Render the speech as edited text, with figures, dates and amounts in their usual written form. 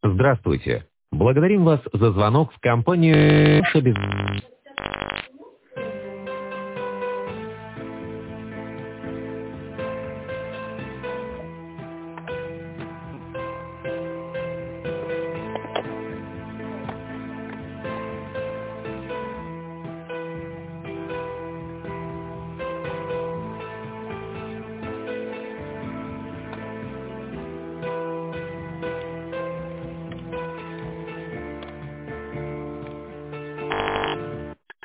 Здравствуйте. Благодарим вас за звонок в компанию «Шебез».